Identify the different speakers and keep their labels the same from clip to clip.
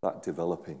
Speaker 1: that developing.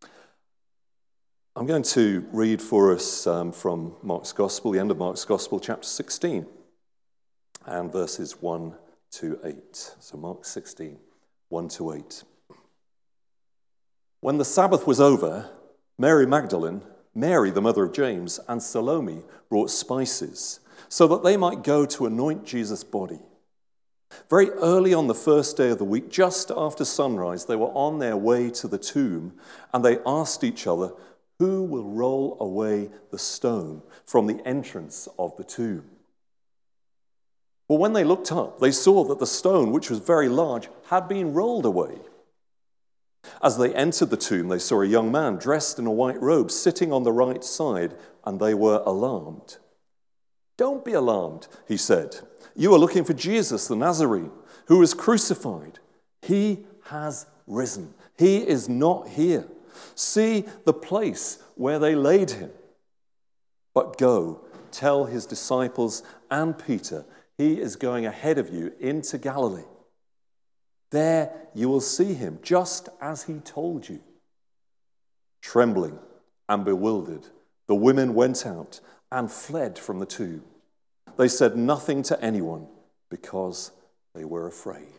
Speaker 1: I'm going to read for us from Mark's Gospel, the end of Mark's Gospel, chapter 16, and verses 1 to 8. So Mark 16, 1 to 8. When the Sabbath was over, Mary Magdalene, Mary the mother of James, and Salome brought spices so that they might go to anoint Jesus' body. Very early on the first day of the week, just after sunrise, they were on their way to the tomb, and they asked each other, "Who will roll away the stone from the entrance of the tomb?" Well, when they looked up, they saw that the stone, which was very large, had been rolled away. As they entered the tomb, they saw a young man dressed in a white robe sitting on the right side, and they were alarmed. "Don't be alarmed," he said. "You are looking for Jesus, the Nazarene, who was crucified. He has risen. He is not here. See the place where they laid him. But go, tell his disciples and Peter, he is going ahead of you into Galilee. There you will see him, just as he told you." Trembling and bewildered, the women went out and fled from the tomb. They said nothing to anyone because they were afraid.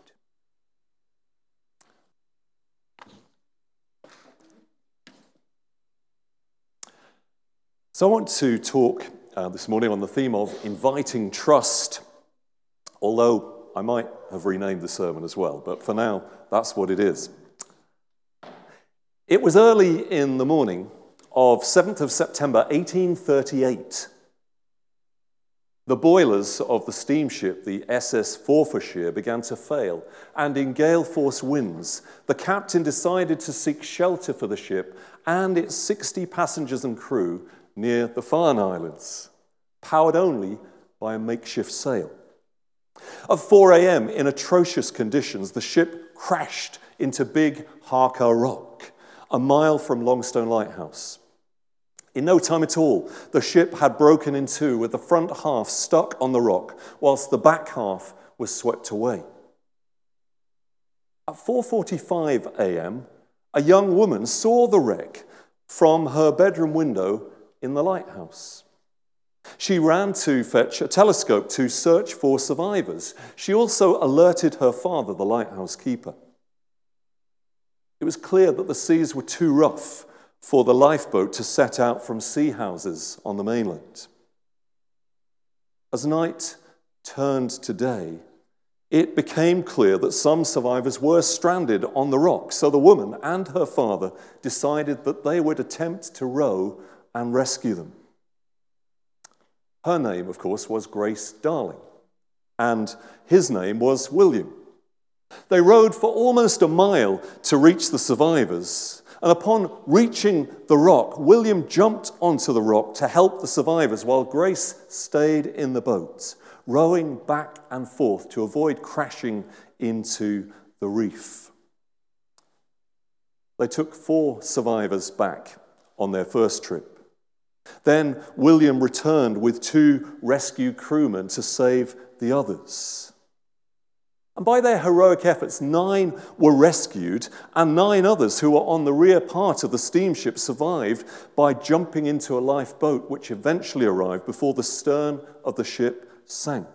Speaker 1: So I want to talk this morning on the theme of inviting trust, although I might have renamed the sermon as well, but for now, that's what it is. It was early in the morning of 7th of September, 1838. The boilers of the steamship, the SS Forfarshire, began to fail, and in gale-force winds, the captain decided to seek shelter for the ship and its 60 passengers and crew near the Farne Islands, powered only by a makeshift sail. At 4 a.m., in atrocious conditions, the ship crashed into Big Harker Rock, a mile from Longstone Lighthouse. In no time at all, the ship had broken in two, with the front half stuck on the rock, whilst the back half was swept away. At 4:45 a.m., a young woman saw the wreck from her bedroom window in the lighthouse. She ran to fetch a telescope to search for survivors. She also alerted her father, the lighthouse keeper. It was clear that the seas were too rough for the lifeboat to set out from sea houses on the mainland. As night turned to day, it became clear that some survivors were stranded on the rock, so the woman and her father decided that they would attempt to row and rescue them. Her name, of course, was Grace Darling, and his name was William. They rowed for almost a mile to reach the survivors, and upon reaching the rock, William jumped onto the rock to help the survivors while Grace stayed in the boat, rowing back and forth to avoid crashing into the reef. They took 4 survivors back on their first trip. Then William returned with 2 rescue crewmen to save the others. And by their heroic efforts, 9 were rescued, and 9 others who were on the rear part of the steamship survived by jumping into a lifeboat, which eventually arrived before the stern of the ship sank.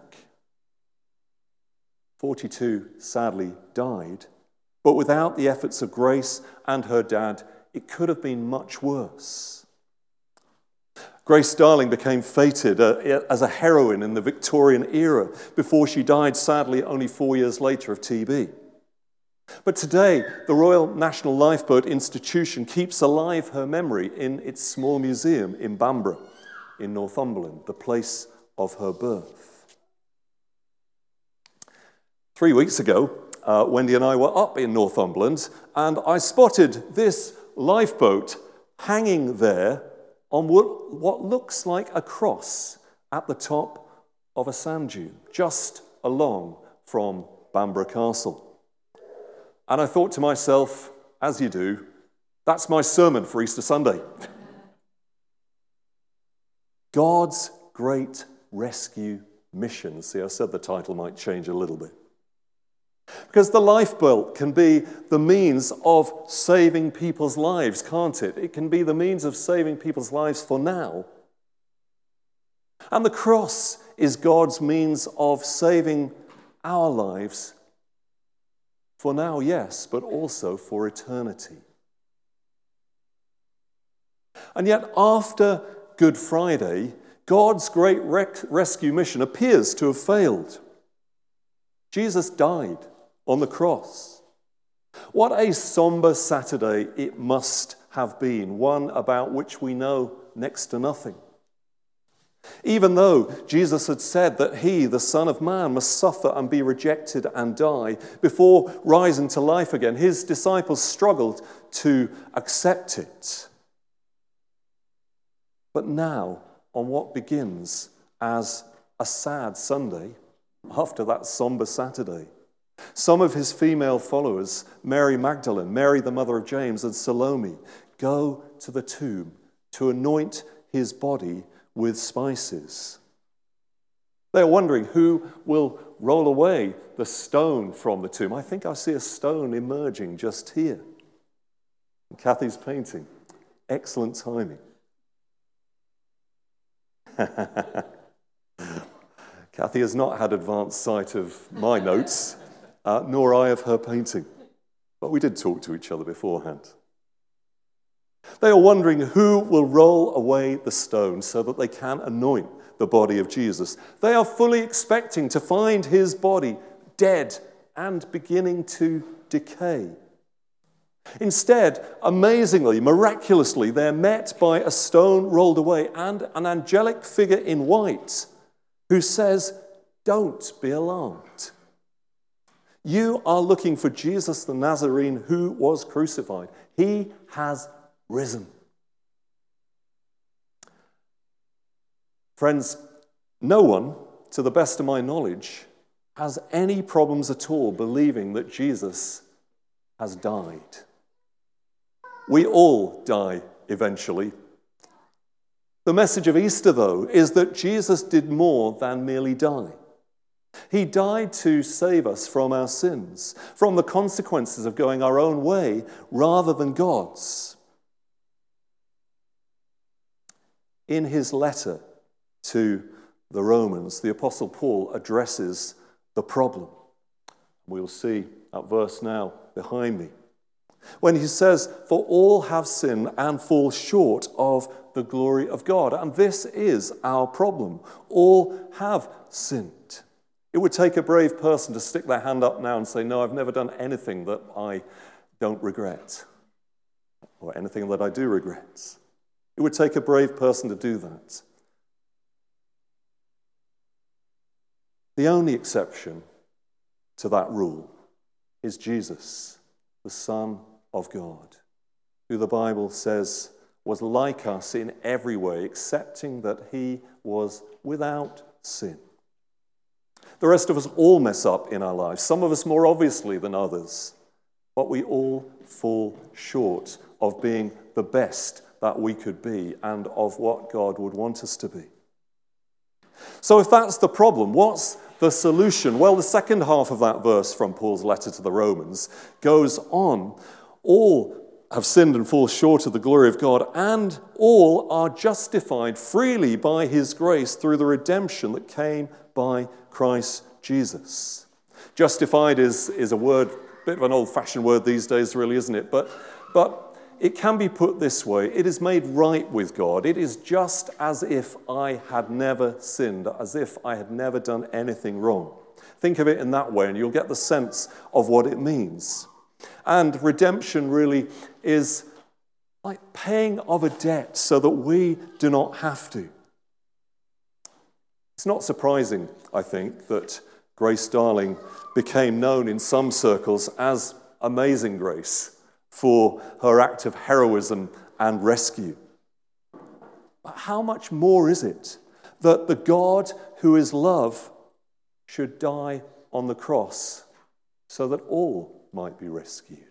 Speaker 1: 42 sadly died, but without the efforts of Grace and her dad, it could have been much worse. Grace Darling became feted as a heroine in the Victorian era before she died, sadly, only 4 years later of TB. But today, the Royal National Lifeboat Institution keeps alive her memory in its small museum in Bamborough, in Northumberland, the place of her birth. 3 weeks ago, Wendy and I were up in Northumberland, and I spotted this lifeboat hanging there on what looks like a cross at the top of a sand dune, just along from Bamborough Castle. And I thought to myself, as you do, that's my sermon for Easter Sunday. God's Great Rescue Mission. See, I said the title might change a little bit. Because the lifebelt can be the means of saving people's lives, can't it? It can be the means of saving people's lives for now. And the cross is God's means of saving our lives for now, yes, but also for eternity. And yet, after Good Friday, God's great rescue mission appears to have failed. Jesus died on the cross. What a somber Saturday it must have been, one about which we know next to nothing. Even though Jesus had said that he, the Son of Man, must suffer and be rejected and die before rising to life again, his disciples struggled to accept it. But now, on what begins as a sad Sunday, after that somber Saturday, some of his female followers, Mary Magdalene, Mary the mother of James, and Salome, go to the tomb to anoint his body with spices. They're wondering who will roll away the stone from the tomb. I think I see a stone emerging just here. Kathy's painting. Excellent timing. Kathy has not had advanced sight of my notes, nor I of her painting. But we did talk to each other beforehand. They are wondering who will roll away the stone so that they can anoint the body of Jesus. They are fully expecting to find his body dead and beginning to decay. Instead, amazingly, miraculously, they're met by a stone rolled away and an angelic figure in white who says, "Don't be alarmed. You are looking for Jesus the Nazarene who was crucified. He has risen." Friends, no one, to the best of my knowledge, has any problems at all believing that Jesus has died. We all die eventually. The message of Easter, though, is that Jesus did more than merely die. He died to save us from our sins, from the consequences of going our own way rather than God's. In his letter to the Romans, the Apostle Paul addresses the problem. We'll see that verse now behind me. When he says, "For all have sinned and fall short of the glory of God." And this is our problem. All have sinned. It would take a brave person to stick their hand up now and say, "No, I've never done anything that I don't regret, or anything that I do regret." It would take a brave person to do that. The only exception to that rule is Jesus, the Son of God, who the Bible says was like us in every way, excepting that he was without sin. The rest of us all mess up in our lives, some of us more obviously than others, but we all fall short of being the best that we could be and of what God would want us to be. So if that's the problem, what's the solution? Well, the second half of that verse from Paul's letter to the Romans goes on. All have sinned and fall short of the glory of God, and all are justified freely by his grace through the redemption that came by Christ Jesus. Justified is a word, a bit of an old-fashioned word these days, really, isn't it? But it can be put this way: it is made right with God. It is just as if I had never sinned, as if I had never done anything wrong. Think of it in that way, and you'll get the sense of what it means. And redemption really is like paying of a debt so that we do not have to. It's not surprising, I think, that Grace Darling became known in some circles as Amazing Grace for her act of heroism and rescue. But how much more is it that the God who is love should die on the cross so that all might be rescued?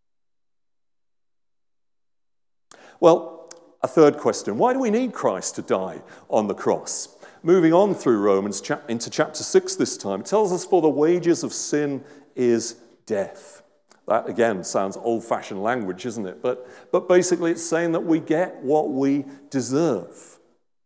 Speaker 1: Well, a third question: why do we need Christ to die on the cross? Moving on through Romans into chapter 6 this time, it tells us, "For the wages of sin is death. That, again, sounds old-fashioned language, isn't it? But basically it's saying that we get what we deserve.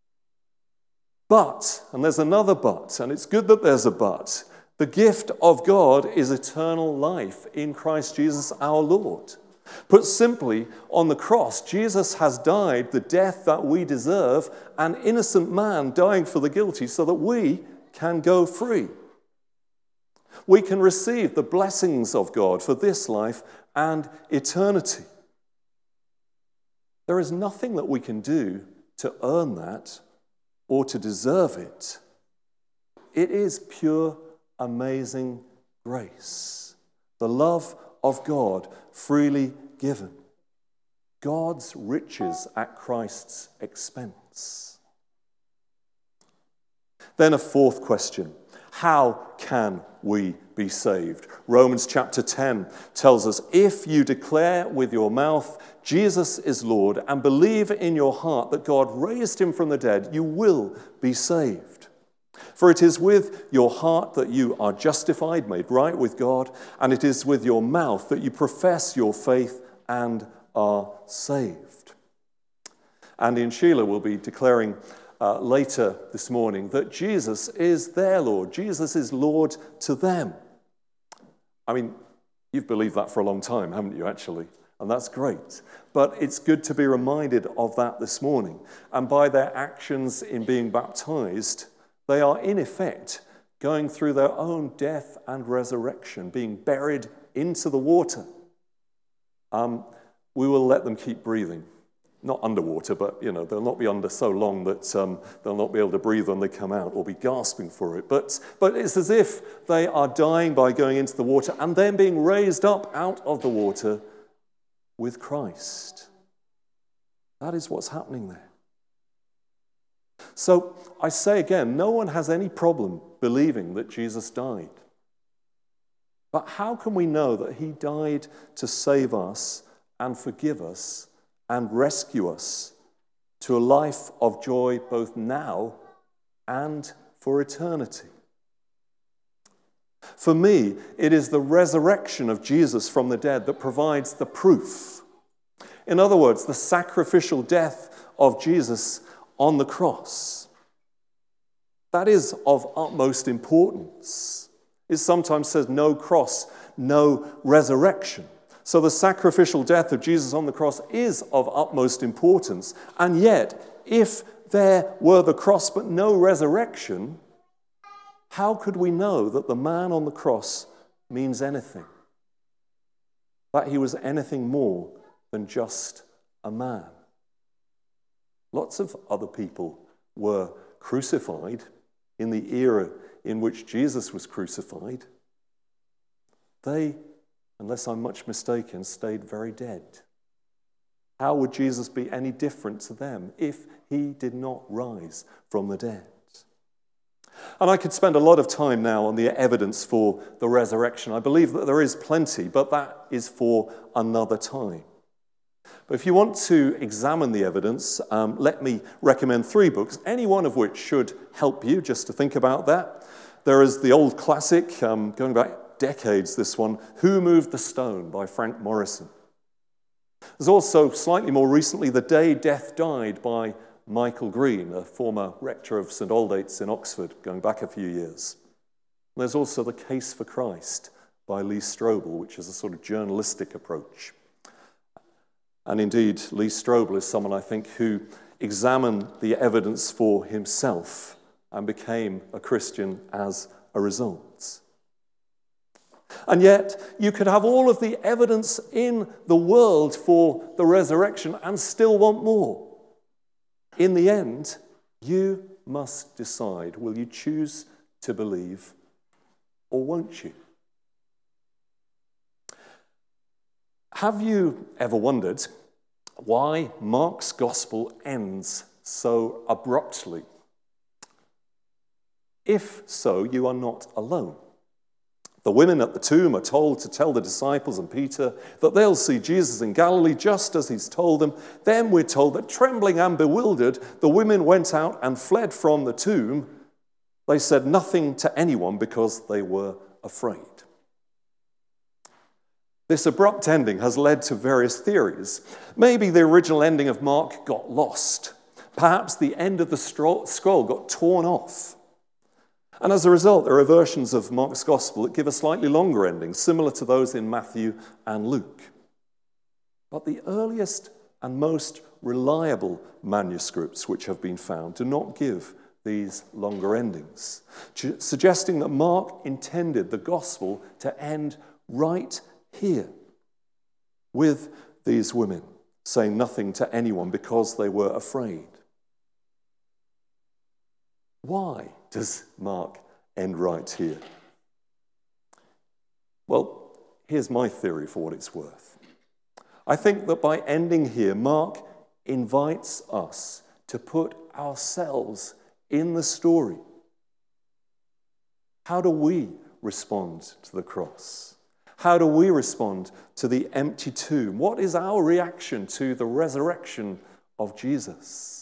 Speaker 1: But, and there's another but, and it's good that there's a but, the gift of God is eternal life in Christ Jesus our Lord. Put simply, on the cross, Jesus has died the death that we deserve, an innocent man dying for the guilty so that we can go free. We can receive the blessings of God for this life and eternity. There is nothing that we can do to earn that or to deserve it. It is pure, amazing grace. The love of God freely given. God's riches at Christ's expense. Then a fourth question. How can we be saved? Romans chapter 10 tells us, if you declare with your mouth Jesus is Lord and believe in your heart that God raised him from the dead, you will be saved. For it is with your heart that you are justified, made right with God, and it is with your mouth that you profess your faith and are saved. Andy and Sheila will be declaring later this morning that Jesus is their Lord. Jesus is Lord to them. I mean, you've believed that for a long time, haven't you, actually? And that's great. But it's good to be reminded of that this morning. And by their actions in being baptized, they are in effect going through their own death and resurrection, being buried into the water. We will let them keep breathing. Not underwater, but, they'll not be under so long that they'll not be able to breathe when they come out or be gasping for it. But it's as if they are dying by going into the water and then being raised up out of the water with Christ. That is what's happening there. So I say again, no one has any problem believing that Jesus died. But how can we know that he died to save us and forgive us and rescue us to a life of joy both now and for eternity? For me, it is the resurrection of Jesus from the dead that provides the proof. In other words, the sacrificial death of Jesus on the cross. That is of utmost importance. It sometimes says no cross, no resurrection. So the sacrificial death of Jesus on the cross is of utmost importance. And yet, if there were the cross but no resurrection, how could we know that the man on the cross means anything? That he was anything more than just a man? Lots of other people were crucified in the era in which Jesus was crucified. They, unless I'm much mistaken, stayed very dead. How would Jesus be any different to them if he did not rise from the dead? And I could spend a lot of time now on the evidence for the resurrection. I believe that there is plenty, but that is for another time. But if you want to examine the evidence, let me recommend 3 books, any one of which should help you just to think about that. There is the old classic, going back decades, this one, Who Moved the Stone by Frank Morrison. There's also, slightly more recently, The Day Death Died by Michael Green, a former rector of St Aldate's in Oxford, going back a few years. And there's also The Case for Christ by Lee Strobel, which is a sort of journalistic approach. And indeed, Lee Strobel is someone, I think, who examined the evidence for himself and became a Christian as a result. And yet, you could have all of the evidence in the world for the resurrection and still want more. In the end, you must decide, will you choose to believe or won't you? Have you ever wondered why Mark's gospel ends so abruptly? If so, you are not alone. The women at the tomb are told to tell the disciples and Peter that they'll see Jesus in Galilee just as he's told them. Then we're told that trembling and bewildered, the women went out and fled from the tomb. They said nothing to anyone because they were afraid. This abrupt ending has led to various theories. Maybe the original ending of Mark got lost. Perhaps the end of the scroll got torn off. And as a result, there are versions of Mark's gospel that give a slightly longer ending, similar to those in Matthew and Luke. But the earliest and most reliable manuscripts which have been found do not give these longer endings, suggesting that Mark intended the gospel to end right here with these women saying nothing to anyone because they were afraid. Why does Mark end right here? Well, here's my theory for what it's worth. I think that by ending here, Mark invites us to put ourselves in the story. How do we respond to the cross? How do we respond to the empty tomb? What is our reaction to the resurrection of Jesus?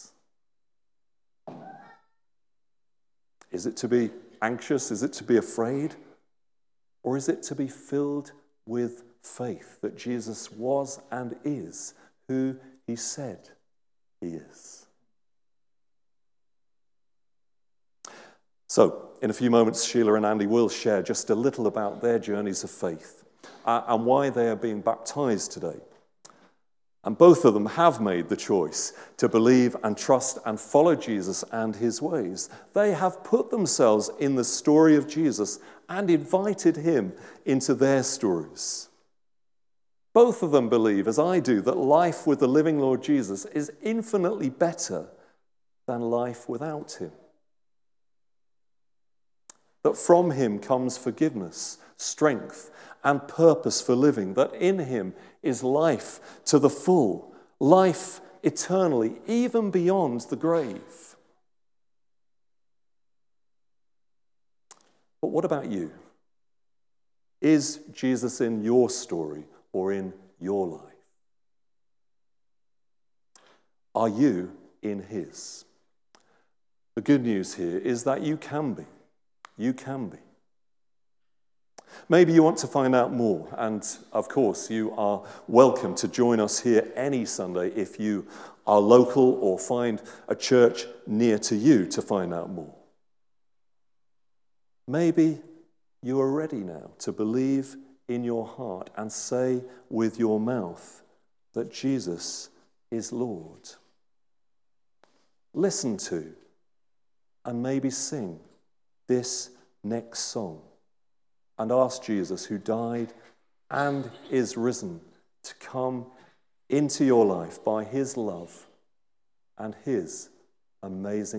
Speaker 1: Is it to be anxious? Is it to be afraid? Or is it to be filled with faith that Jesus was and is who he said he is? So, in a few moments, Sheila and Andy will share just a little about their journeys of faith and why they are being baptized today. And both of them have made the choice to believe and trust and follow Jesus and his ways. They have put themselves in the story of Jesus and invited him into their stories. Both of them believe, as I do, that life with the living Lord Jesus is infinitely better than life without him. That from him comes forgiveness, strength, and purpose for living, that in him is life to the full, life eternally, even beyond the grave. But what about you? Is Jesus in your story or in your life? Are you in his? The good news here is that you can be. You can be. Maybe you want to find out more, and of course you are welcome to join us here any Sunday if you are local or find a church near to you to find out more. Maybe you are ready now to believe in your heart and say with your mouth that Jesus is Lord. Listen to and maybe sing this next song and ask Jesus, who died and is risen, to come into your life by his love and his amazing